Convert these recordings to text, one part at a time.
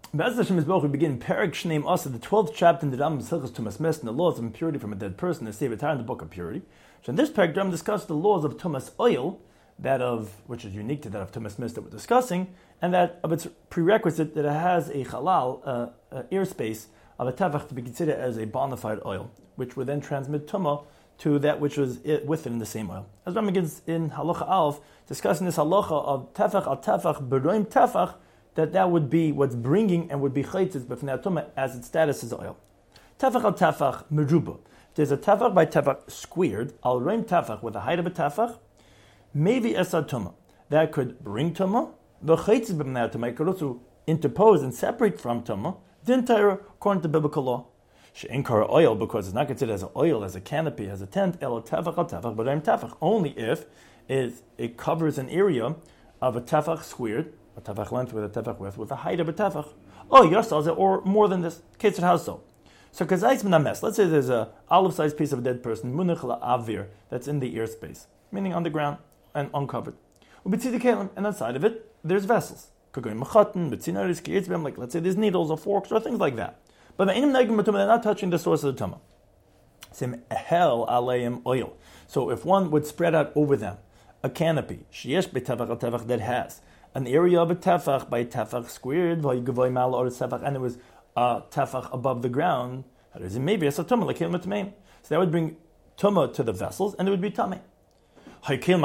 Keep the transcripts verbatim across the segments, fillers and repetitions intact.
Be'ez Hashem Yisborach, we begin Perek Shneim Asa, the twelfth chapter in the Rambam Hilchos Tumas Mes, and the laws of impurity from a dead person, the Sefer Torah in the book of purity. So in this Perek, the Rambam discussed the laws of Tumas oil, that of which is unique to that of Tumas Mes that we're discussing, and that of its prerequisite that it has a halal, uh, uh, airspace of a tefach to be considered as a bona fide oil, which would then transmit tumah to that which was it, with it in the same oil. As Rambam begins in Halacha Aleph, discussing this halacha of tefach al tefach, beroim tefach, that that would be what's bringing and would be chaytzis b'fnei tumah as its status is oil. Tefach al tefach meruba. There's a tefach by tefach squared, al roim tefach with the height of a tefach, maybe esad tumah. That could bring tumah. The chaytzis b'fnei tumah could also interpose and separate from tumah. The entire according to biblical law. She'en kara oil, because it's not considered as an oil, as a canopy, as a tent, el tefach al tefach, but I'm tefach. Only if it, it covers an area of a tefach squared, a tefach length with a tefach width, with a height of a tefach. Oh, yourselves, or more than this. Case it how so? So kazais minames. Let's say there's a olive-sized piece of a dead person, munich la'avir, that's in the airspace, meaning on the ground and uncovered. Ubitzi kelim, and outside of it, there's vessels. Like let's say there's needles or forks or things like that. But they're not touching the source of the tumah. Sim hel aleim oil. So if one would spread out over them a canopy, sheyesh betefach al tefach, that has an area of a tefach by tefach squared, and it was a tefach above the ground, maybe it's a tumah like him. So that would bring tumah to the vessels, and it would be tumah. Let's say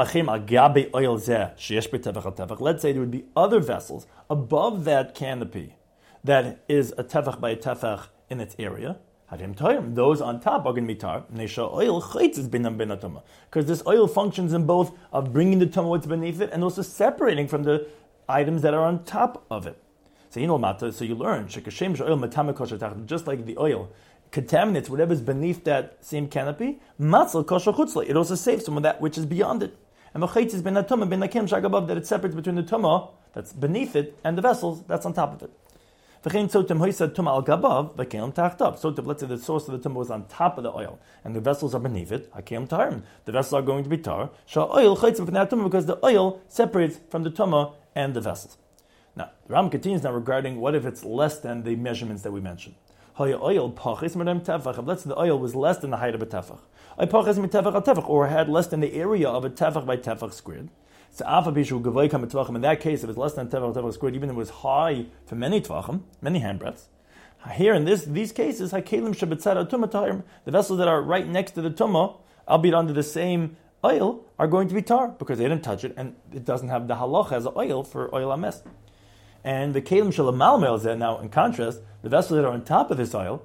there would be other vessels above that canopy that is a tefach by a tefach in its area. Those on top are going to be tar. Because this oil functions in both of bringing the tumah what's beneath it and also separating from the items that are on top of it. So you know, so you learn just like the oil contaminates whatever's beneath that same canopy, it also saves some of that which is beyond it. And the chayt is ben tumah ben nakim shag above, that it separates between the tumah that's beneath it and the vessels that's on top of it. So let's say the source of the tumah was on top of the oil and the vessels are beneath it, the vessels are going to be tar, because the oil separates from the tumah and the vessels. Now, the Ram continues now regarding what if it's less than the measurements that we mentioned. Let's say the oil was less than the height of a tefach, or had less than the area of a tefach by tefach squared. In that case, if it's less than tefach tefach squared, even if it was high for many tvachim, many handbreadths. Here in this these cases, the vessels that are right next to the tumah, albeit under the same oil, are going to be tar because they didn't touch it, and it doesn't have the halach as an oil for oil ames. And the kelim shalamal there now, in contrast, the vessels that are on top of this oil,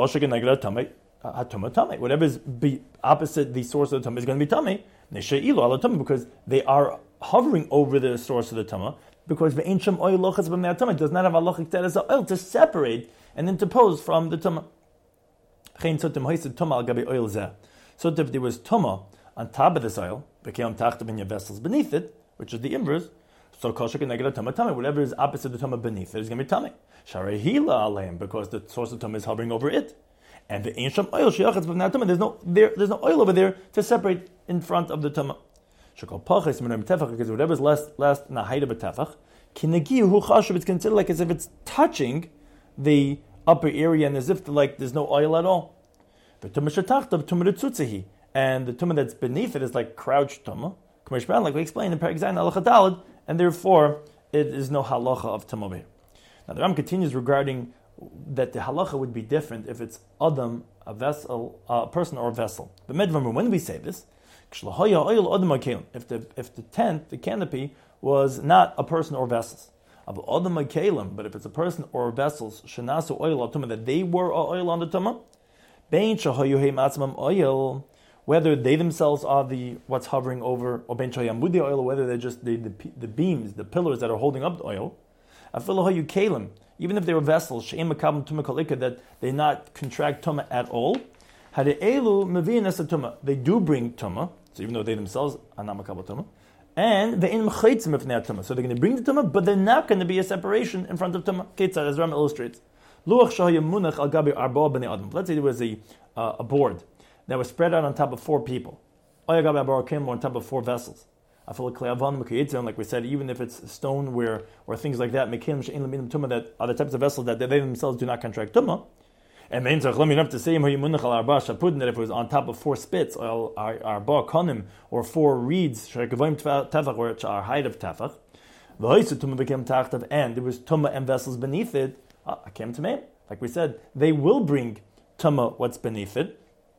whatever is be opposite the source of the tumah is going to be tummy, because they are hovering over the source of the tumah, because the ancient oil lochas b'mei tumah does not have a lochik status of oil to separate and interpose from the tumah. So if there was tumah on top of this oil, became tachtav in your vessels beneath it, which is the inverse. So kosher negative tumah tumah, whatever is opposite the tumah beneath it is going to be tumah. Sharehila aleim, because the source of tumah is hovering over it, and the ancient oil sheyachatz b'nei tumah. There's no there, there's no oil over there to separate in front of the tumah. Shekol pachis minim tefach, because whatever is less less in the height of a tefach, kinegi hu chashuv, it's considered like as if it's touching the upper area and as if like there's no oil at all. But tumah shetachtav tumah tzutzehi, and the tumah that's beneath it is like crouched tumah, like we explained in Perek Zayin Halacha Daled. And therefore, it is no halacha of tumah here. Now the Ram continues regarding that the halacha would be different if it's adam, a vessel, a person or a vessel. But medvarim, when we say this, if the if the tent, the canopy, was not a person or vessels, but if it's a person or vessels, shenasu oil tumah, that they were oil on the tumah, oil. Whether they themselves are the what's hovering over, or ben shayamudi oil, or whether they're just the, the the beams, the pillars that are holding up the oil. Even if they were vessels, that they not contract tumah at all. They do bring tumah, so even though they themselves are not makabel tumah, and they in tumah, so they're going to bring the tumah, but they're not going to be a separation in front of tumah. Ketzad, as Ram illustrates. Let's say there was a uh, a board that was spread out on top of four people, or on top of four vessels. I feel like we said, even if it's stone or things like that, that are the types of vessels that they themselves do not contract tumah. And means enough to say that if it was on top of four spits, or arba konim, or four reeds, which are height of tefach, the hoisa tumah became tachtav, and there was tumah and vessels beneath it. I came to me. Like we said, they will bring tumah what's beneath it.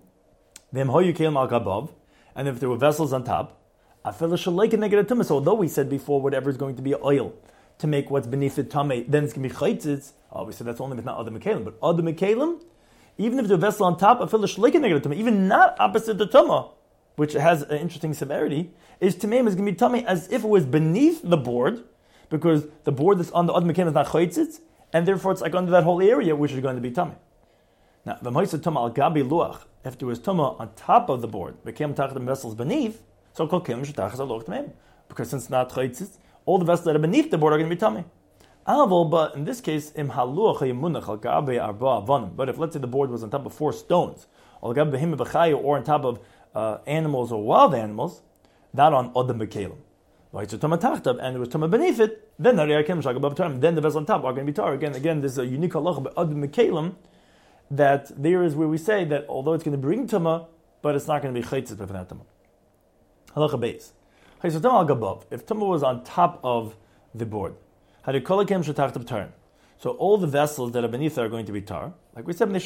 And if there were vessels on top, so although we said before whatever is going to be oil to make what's beneath it tameh, then it's going to be chaytzitz. Oh, we said that's only if not other mekalim, but other mekalim, even if the vessel on top, even not opposite the tumah, which has an interesting severity, is tameh is going to be tameh as if it was beneath the board, because the board that's on the other mekalim is not chaytzitz, and therefore it's like under that whole area which is going to be tameh. Now, the ma'isa tumah al gabi luach, if there was tumah on top of the board, became tachta vessels beneath, so kol kelim shetachas aloch tameh, because since it's not chaytzitz, all the vessels that are beneath the board are going to be tameh. But in this case, but if let's say the board was on top of four stones, or on top of uh, animals or wild animals, not on Odom B'Kelim, and there was Tumah beneath it, then then the vessels on top are going to be tar. Again, again, there's a unique halacha by Odom B'Kelim, that there is where we say that although it's going to bring Tumah, but it's not going to be Chaytzit for that Tumah. Halacha Beis. If Tumah was on top of the board, so all the vessels that are beneath it are going to be tar. Like we said, oil,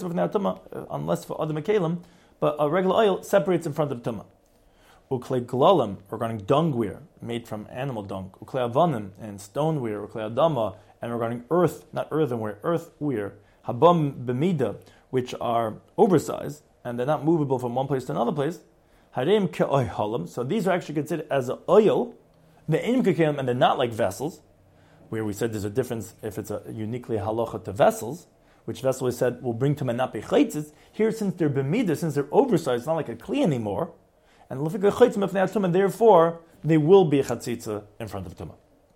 unless for other mekalim, but a regular oil separates in front of tumah. Uklei glalim, regarding dungware made from animal dung. Uklei avanim, and stoneware, uklei adama, and regarding earth, not earthenware, earthware. Habam b'mida, which are oversized, and they're not movable from one place to another place. Harem ke'oihalim, so these are actually considered as an oil. The enim ke'kelim, and they're not like vessels, where we said there's a difference if it's a uniquely halacha to vessels, which vessel we said will bring to manape chaytzitz. Here, since they're b'mida, since they're oversized, it's not like a kli anymore, and lefika chaytzim if they have tumah, therefore they will be a chatzitza in front of tumah.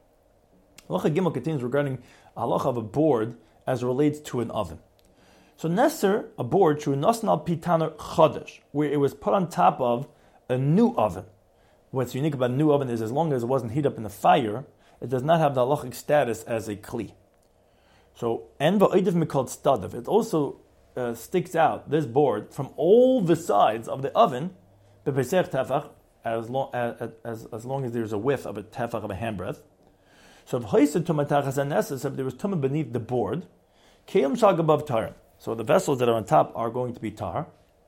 Halacha Gimel continues regarding halacha of a board as it relates to an oven. So Nesser, a board, through Nasnal Pitaner Chodesh, where it was put on top of a new oven. What's unique about a new oven is as long as it wasn't heated up in the fire, it does not have the halachic status as a kli. So, and va'oidiv mikol stadav, it also uh, sticks out, this board, from all the sides of the oven, b'pesech tefach, as long as, as, as long as there's a width of a tefach of a handbreadth. So if hoised tumah tachas hanesses, if there was tumah beneath the board, kelim shag above tarim. So the vessels that are on top are going to be tar,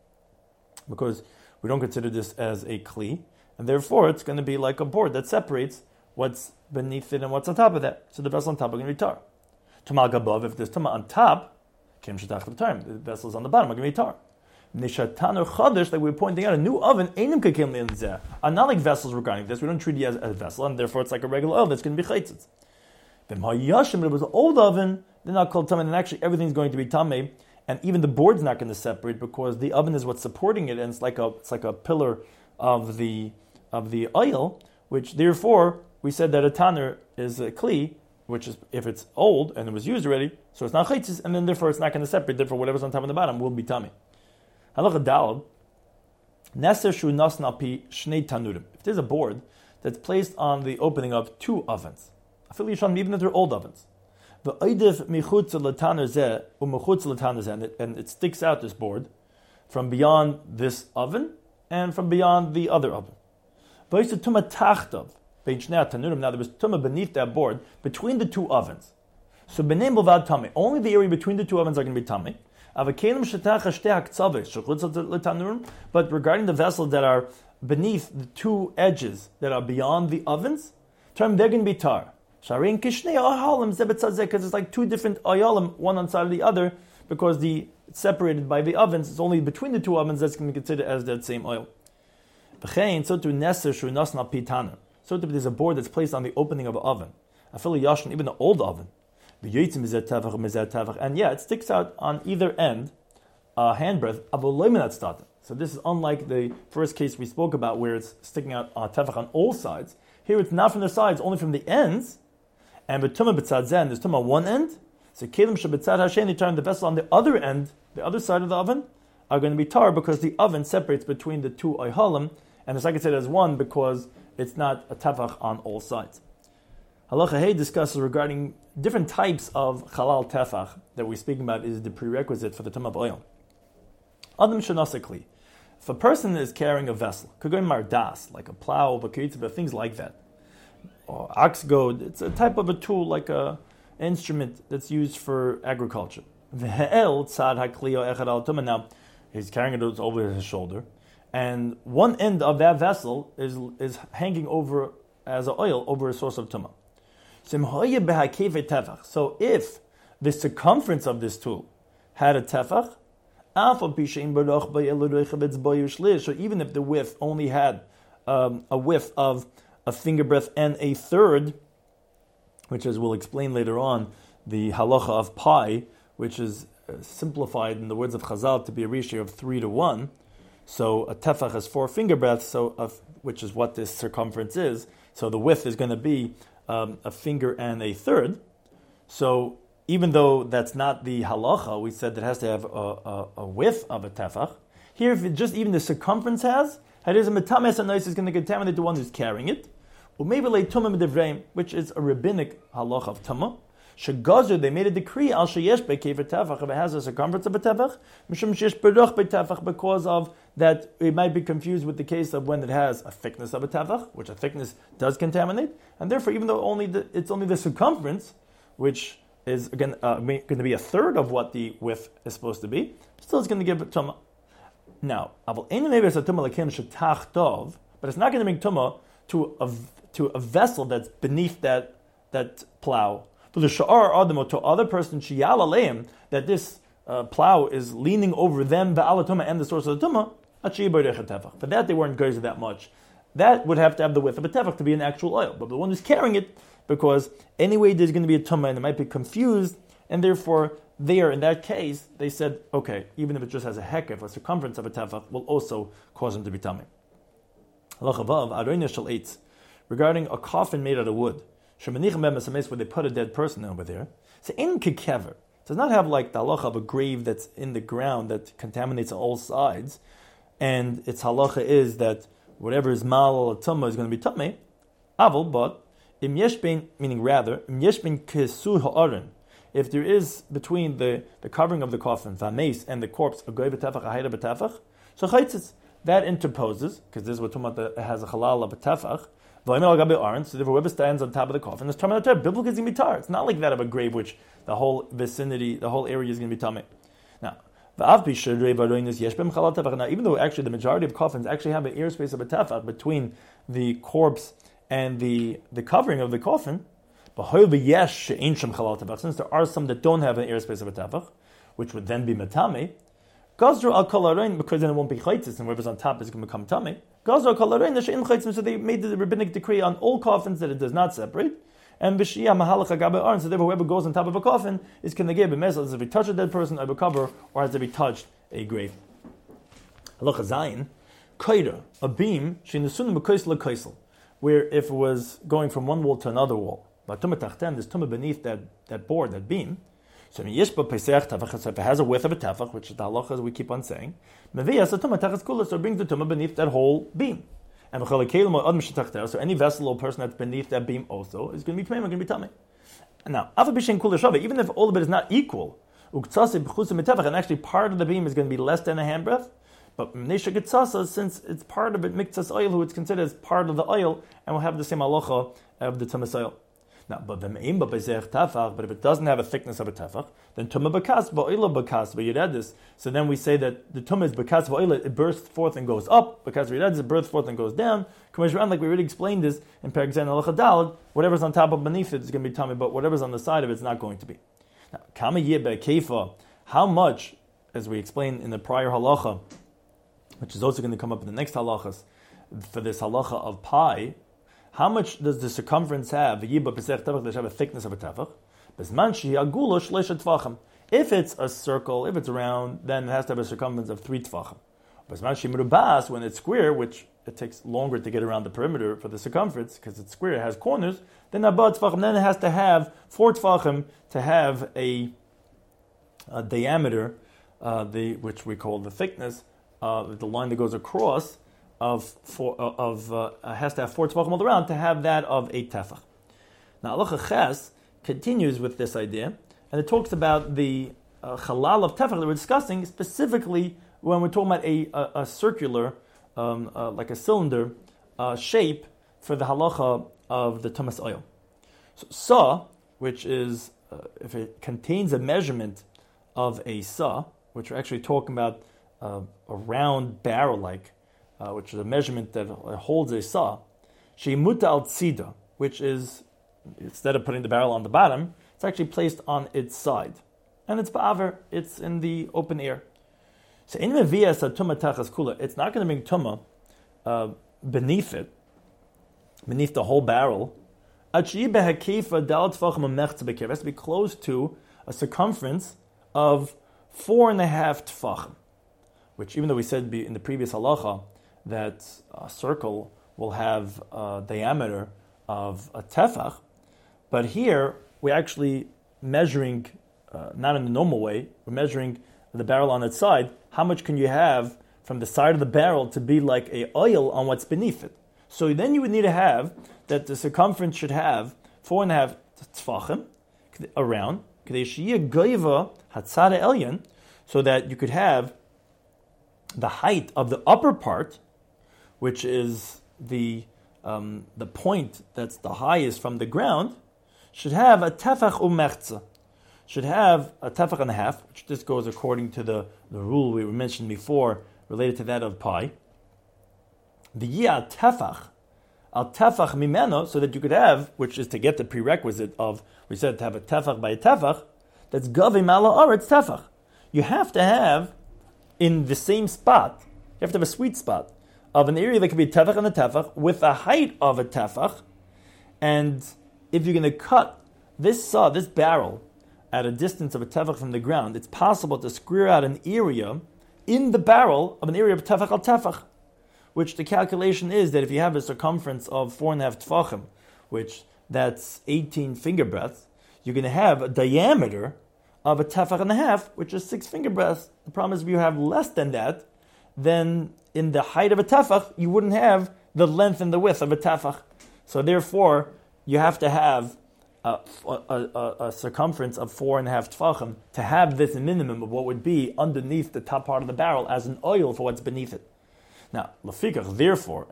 because we don't consider this as a kli, and therefore it's going to be like a board that separates what's beneath it and what's on top of that. So the vessels on top are going to be tar. Tumal above, if there's tumah on top, kem shetach of time, the vessels on the bottom are going to be tar. Nishatan chodesh, like we were pointing out, a new oven, einim kekem le'inzeh, are not like vessels regarding this. We don't treat it as, as a vessel, and therefore it's like a regular oven that's going to be chaytzitz. If it was an old oven, they're not called tameh, and actually everything's going to be tameh, and even the board's not going to separate because the oven is what's supporting it, and it's like a it's like a pillar of the of the oil, which therefore we said that a tanner is a kli, which is if it's old and it was used already, so it's not chaytzis, and then therefore it's not going to separate. Therefore, whatever's on top and the bottom will be tameh. Halacha daled, neser shu nasna pi shnei tanurim. If there's a board that's placed on the opening of two ovens, even if they're old ovens, the oidif michutz l'taner zeh u'mechutz l'taner zeh, and it sticks out this board from beyond this oven and from beyond the other oven. V'yisud tumah tachtav. Now there was tumah beneath that board, between the two ovens. So b'nei milvad tameh. Only the area between the two ovens are going to be tameh. But regarding the vessels that are beneath the two edges that are beyond the ovens, they're going to be tar. Because it's like two different ayalim, one on side of the other, because the it's separated by the ovens. It's only between the two ovens that's going to be considered as that same oil. So to neser shu nasna pitana. So if there's a board that's placed on the opening of an oven, even the old oven, and yeah, it sticks out on either end, a handbreadth, so this is unlike the first case we spoke about where it's sticking out on tefach on all sides. Here it's not from the sides, only from the ends, and b'tumah b'tzad zeh, there's tumah on one end, so kelim shebetzad hasheni, turn the vessel on the other end, the other side of the oven, are going to be tar because the oven separates between the two oihalim, and it's like I said as one because it's not a tefach on all sides. Halacha Hey discusses regarding different types of halal tefach that we're speaking about is the prerequisite for the tumah of oil. Adam shenasikli. If a person is carrying a vessel, could go in mardas, like a plow, bakitza, things like that, or ox goad, it's a type of a tool, like a an instrument that's used for agriculture. Now, he's carrying it over his shoulder, and one end of that vessel is is hanging over as an oil over a source of tumah. So if the circumference of this tool had a tefach, so even if the width only had um, a width of a finger breadth and a third, which as we'll explain later on, the halacha of pi, which is uh, simplified in the words of Chazal to be a ratio of three to one. So a tefach has four finger breadths, so uh, which is what this circumference is. So the width is going to be um, a finger and a third. So even though that's not the halacha, we said that it has to have a, a, a width of a tefach. Here, if it just even the circumference has, it is a metames anais is going to contaminate the one who's carrying it. Or maybe like tumah medivreim, which is a rabbinic halacha of tumah. Shegazer, they made a decree al sheyesh bekever tefach if it has a circumference of a tefach, mishum sheyesh beruch betefach, because of that it might be confused with the case of when it has a thickness of a tefach, which a thickness does contaminate, and therefore even though only the, it's only the circumference, which is again uh, going to be a third of what the width is supposed to be, still it's going to give it tumah. Now, but it's not going to bring tumah to a to a vessel that's beneath that that plow. To the sha'ar adam, to other person shiyal aleim, that this uh, plow is leaning over them, ba'al tumah, and the source of the tumah. For that they weren't geyser that much. That would have to have the width of a tefach to be an actual oil. But the one who's carrying it, because anyway there's going to be a tumah and it might be confused, and therefore there in that case they said, okay, even if it just has a hekef, a circumference of a tefach, will also cause him to be tamei. Regarding a coffin made out of wood, where they put a dead person over there, so in kekever, it does not have like the halacha of a grave that's in the ground that contaminates on all sides, and its halacha is that whatever is mal or tumah is going to be tamei. Aval, but im yeshbein, meaning rather im yeshbein kesu ha'aron, if there is between the, the covering of the coffin, vames, and the corpse, a goy b'tefach, a hayda b'tefach, so chaitzis, that interposes, because this is what tumah has a halal of a tefach. So therefore, whoever stands on top of the coffin is tamei l'torah. Biblical is going to be tar. It's not like that of a grave, which the whole vicinity, the whole area is going to be tamei. Now, now, even though actually the majority of coffins actually have an airspace of a tefach between the corpse and the, the covering of the coffin, since there are some that don't have an airspace of a tefach, which would then be metame, gazru al kol, because then it won't be chaitzis, and whoever's on top is going to become tamei. Gazru al kol, so they made the rabbinic decree on all coffins that it does not separate. And b'shiyah mahalach agabe aron, so therefore whoever goes on top of a coffin is going to give a message as if he touched a dead person or a cover, or as if he touched a grave. Halacha zayin, kaira, a beam, shenesunim b'kaisel l'kaisel, where if it was going from one wall to another wall, but tumah tachtem, there's tumah beneath that, that board, that beam. So yishba pesach tefach, so if it has a width of a tefach, which is the halacha as we keep on saying, meviyas a tumah tachas kula, so it brings the tumah beneath that whole beam. And so any vessel or person that's beneath that beam also is going to be tamei, going to be tamei. Now, even if all of it is not equal, and actually part of the beam is going to be less than a handbreadth, but since it's part of it, miktsas oil, who it's considered as part of the oil, and will have the same halacha of the tumas oil. Now, but but if it doesn't have a thickness of a tefach, then tumah bakas ba'oila bakas. But you read this, so then we say that the tumah is bakas ba'oila. It bursts forth and goes up. Because we read this, it bursts forth and goes down. Like we already explained this in Perek Zayin halacha daled, whatever's on top of beneath it is going to be tumah, but whatever's on the side of it is not going to be. Now, kama yeh kefa. How much, as we explained in the prior halacha, which is also going to come up in the next halachas, for this halacha of pi. How much does the circumference have? Have a thickness of a tefach. If it's a circle, if it's round, then it has to have a circumference of three tefachim. When it's square, which it takes longer to get around the perimeter for the circumference because it's square, it has corners. Then then it has to have four tefachim to have a, a diameter, uh, the which we call the thickness, uh, the line that goes across. of four, of uh, has to have four tefachim all around to have that of eight tefach. Now, Halacha Ches continues with this idea, and it talks about the uh, halal of tefach that we're discussing, specifically when we're talking about a, a, a circular, um, uh, like a cylinder uh, shape for the halacha of the tumas oil. So, sa, which is, uh, if it contains a measurement of a sa, which we're actually talking about uh, a round barrel-like, uh, which is a measurement that holds a sa, she'imuta al tzida, which is, instead of putting the barrel on the bottom, it's actually placed on its side. And it's ba'aver, it's in the open air. So in mevias tumah tachas kula, it's not going to bring tumah uh, beneath it, beneath the whole barrel. It has to be close to a circumference of four and a half tefachim, which even though we said in the previous halacha that a circle will have a diameter of a tefach, but here we're actually measuring, uh, not in the normal way, we're measuring the barrel on its side. How much can you have from the side of the barrel to be like a oil on what's beneath it? So then you would need to have that the circumference should have four and a half tefachim around, so that you could have the height of the upper part, which is the um, the point that's the highest from the ground, should have a tefach umechza, should have a tefach and a half, which this goes according to the, the rule we mentioned before, related to that of pi. The yia tefach, al tefach mimeno, so that you could have, which is to get the prerequisite of, we said to have a tefach by a tefach, that's gavim ala aretz tefach. You have to have, in the same spot, you have to have a sweet spot of an area that could be tefach and a tefach with a height of a tefach, and if you're going to cut this saw, this barrel, at a distance of a tefach from the ground, it's possible to square out an area in the barrel of an area of tefach al tefach, which the calculation is that if you have a circumference of four and a half tefachim, which that's eighteen finger breadths, you're going to have a diameter of a tefach and a half, which is six finger breadths. The problem is if you have less than that, then in the height of a tefach, you wouldn't have the length and the width of a tefach. So therefore, you have to have a, a, a, a circumference of four and a half tefachim to have this minimum of what would be underneath the top part of the barrel as an oil for what's beneath it. Now, lafikach, therefore,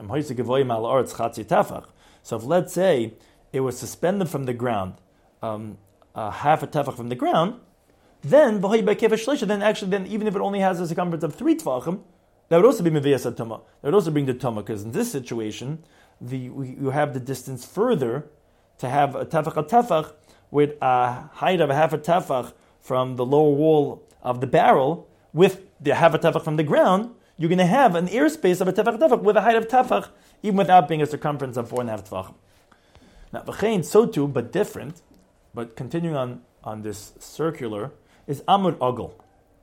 so if let's say it was suspended from the ground, um, uh, half a tefach from the ground, then then actually, then even if it only has a circumference of three tefachim, that would also be mevias tumah. That would also bring the tumah, because in this situation, the you have the distance further to have a tefach a tefach with a height of a half a tefach from the lower wall of the barrel with the half a tefach from the ground. You're going to have an airspace of a tefach a tefach with a height of tefach, even without being a circumference of four and a half tefachim. Now, v'chein, so too, but different, but continuing on, on this circular, is amud ogel,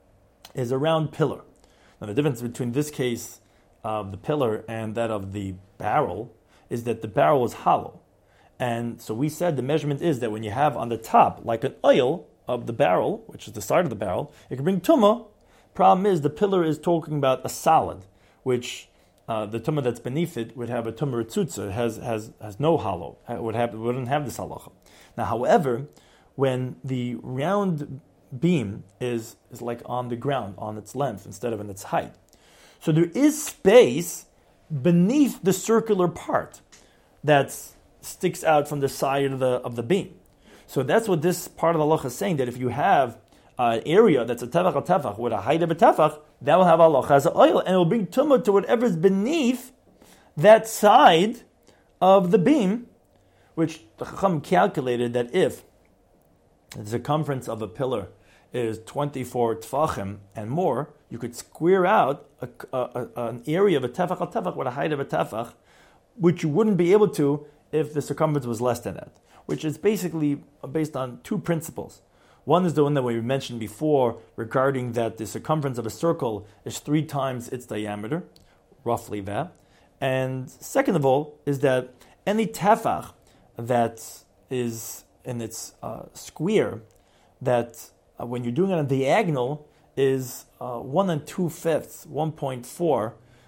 is a round pillar. Now, the difference between this case of the pillar and that of the barrel is that the barrel is hollow. And so we said the measurement is that when you have on the top, like an oil of the barrel, which is the side of the barrel, it can bring tumah. Problem is, the pillar is talking about a solid, which uh, the tumah that's beneath it would have a tumah ritzutza, has has has no hollow, it would have, it wouldn't have this halacha. Now, however, when the round beam is is like on the ground, on its length instead of in its height, so there is space beneath the circular part that sticks out from the side of the of the beam. So that's what this part of the halacha is saying, that if you have an area that's a tefach a tefach with a height of a tefach, that will have halacha as an oil, and it will bring tumah to whatever is beneath that side of the beam, which the Chacham calculated that if the circumference of a pillar is twenty-four tefachim and more, you could square out a, a, a, an area of a tefach a tefach with a height of a tefach, which you wouldn't be able to if the circumference was less than that, which is basically based on two principles. One is the one that we mentioned before regarding that the circumference of a circle is three times its diameter, roughly that. And second of all is that any tefach that is in its uh, square, that uh, when you're doing it on a diagonal, is uh, one and two fifths, one point four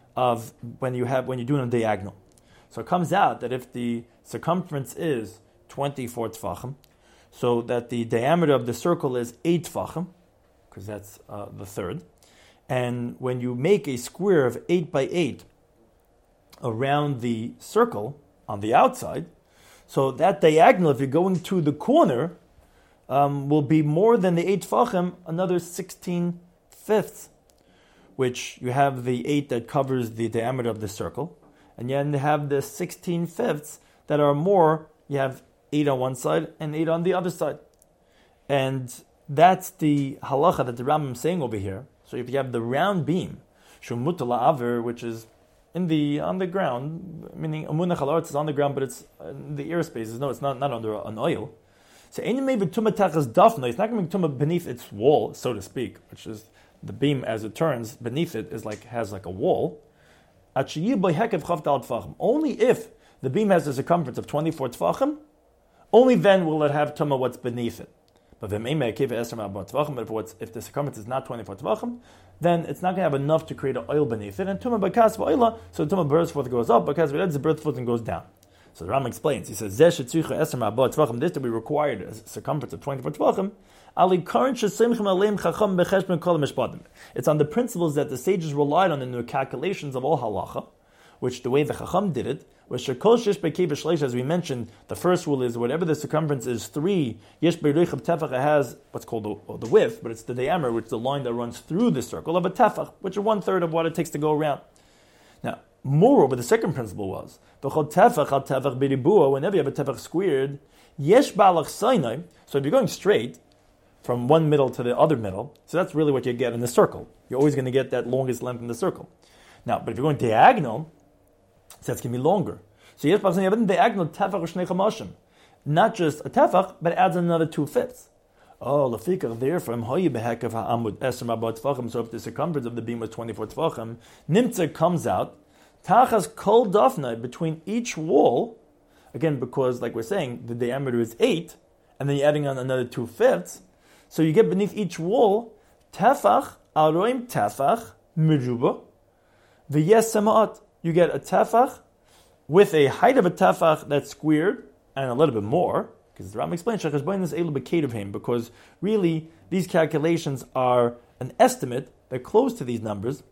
of when you have when you do it on diagonal. So it comes out that if the circumference is twenty-four tefachim, so that the diameter of the circle is eight tefachim, because that's uh, the third. And when you make a square of eight by eight around the circle on the outside, so that diagonal, if you're going to the corner, um, will be more than the eight tefachim, another sixteen fifths, which you have the eight that covers the diameter of the circle, and then you have the sixteen fifths that are more, you have eight on one side and eight on the other side. And that's the halacha that the Rambam is saying over here. So if you have the round beam, shumutala aver, which is in the on the ground, meaning amunach halaretz is on the ground, but it's in the airspace. No, it's not, not under an oil. So any maybe tumah tachas dafna, it's not going to be tumah beneath its wall, so to speak, which is the beam as it turns beneath it is like has like a wall. Only if the beam has a circumference of twenty-four tefachim, only then will it have tumah what's beneath it. But if what's, if the circumference is not twenty-four tefachim, then it's not going to have enough to create an oil beneath it. And tumah bakas v'oila, so the tumah birth foot goes up, because the birth foot goes down. So the Ram explains. He says, "This to be required a circumference of twenty-four tefachim." It's on the principles that the sages relied on in the calculations of all halacha, which the way the Chacham did it was as we mentioned. The first rule is whatever the circumference is three, yesh bereichav tefach, it has what's called the, well, the width, but it's the diameter, which is the line that runs through the circle of a tefach, which is one third of what it takes to go around. Now, moreover, the second principle was whenever you have a tefach squared, yesh balach sinai. So if you're going straight from one middle to the other middle, so that's really what you get in the circle. You're always going to get that longest length in the circle. Now, but if you're going diagonal, so that's going to be longer. So yes, you have a diagonal tefach shnei chamashim, not just a tefach, but it adds another two fifths. Oh, lefikach therefore hoyi behekav ha'amud esrim abot tefachim. So if the circumference of the beam was twenty-four tefachim, nimtzer comes out tachas kol dafna, between each wall. Again, because like we're saying, the diameter is eight, and then you're adding on another two fifths. So you get beneath each wall, tefach, aroim tefach, miruba, v'yes semaat. You get a tefach with a height of a tefach that's squared, and a little bit more, because the Ram explains, because really, these calculations are an estimate. They're close to these numbers,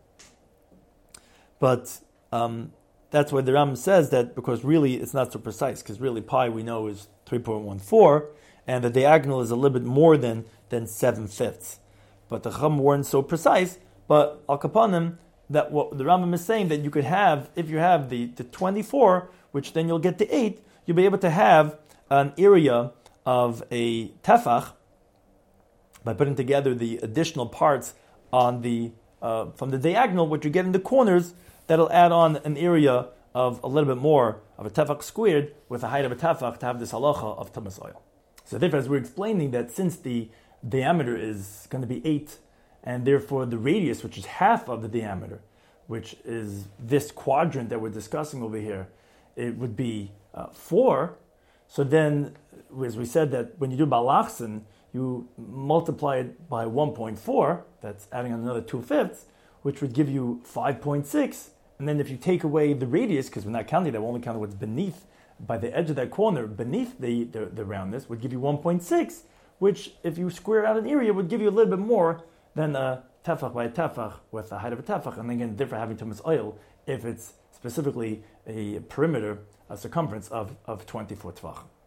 but um, that's why the Ram says that, because really it's not so precise, because really pi we know is three point one four, and the diagonal is a little bit more than than seven fifths. But the Chacham weren't so precise. But al kapanim, that what the Rambam is saying, that you could have, if you have the, the twenty-four, which then you'll get the eight, you'll be able to have an area of a tefach by putting together the additional parts on the uh, from the diagonal, what you get in the corners, that'll add on an area of a little bit more of a tefach squared with the height of a tefach to have this halacha of tumas oil. So therefore, as we're explaining that since the diameter is going to be eight, and therefore the radius, which is half of the diameter, which is this quadrant that we're discussing over here, it would be uh, four. So then, as we said, that when you do balachsin, you multiply it by one point four, that's adding another two fifths, which would give you five point six. And then if you take away the radius, because we're not counting that, we're only counting what's beneath, by the edge of that corner, beneath the, the, the roundness, would give you one point six, which, if you square out an area, would give you a little bit more than a tefach by a tefach with the height of a tefach. And again, different having tumas oil if it's specifically a perimeter, a circumference of, of twenty-four tefach.